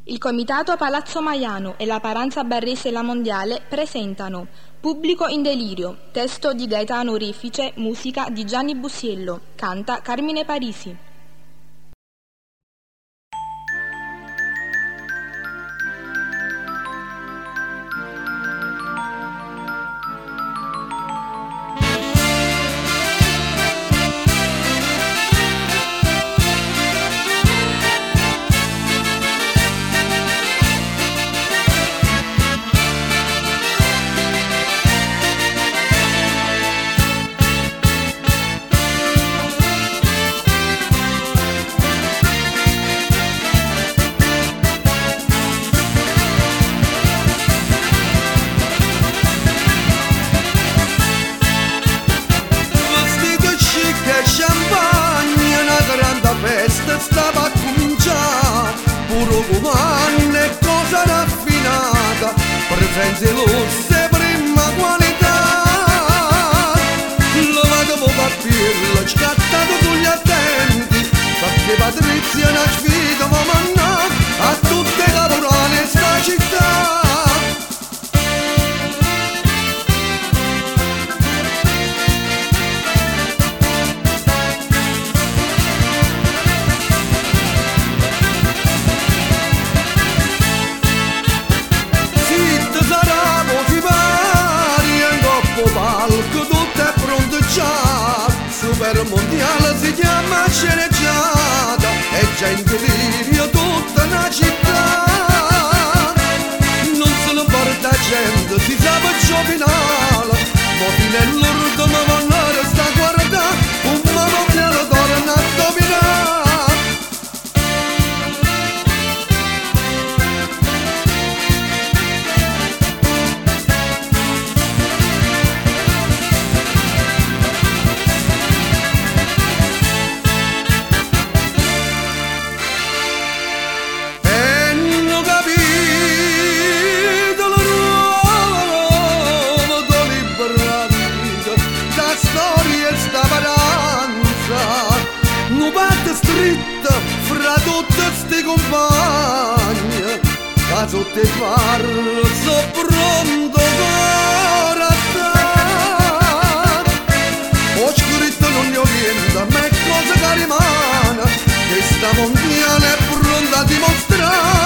Il Comitato Palazzo Maiano e la Paranza Barrese La Mondiale presentano Pubblico in delirio, testo di Gaetano Refice, musica di Gianni Bussiello, canta Carmine Parisi. Stava a cominciare, puro comando e cosa raffinata, presenze lusse, prima qualità. Lavato poco a pirla, scattato sugli attenti, perché Patrizia è una sfida, ma manna a tutte le caporali sta città. Super mondiale si chiama sceneggiata, è già in delirio tutta una città. Non se ne porta gente, si sa per finale, ma fino all'urto ma vanno sta a guardare, un mondiale torna a dominare. Stritta fra tutte ste compagne, caso te parlo, so pronto per attare. Ho scritto non ne orienta, ma è cosa che rimane, che sta mondiale è pronta a dimostrare.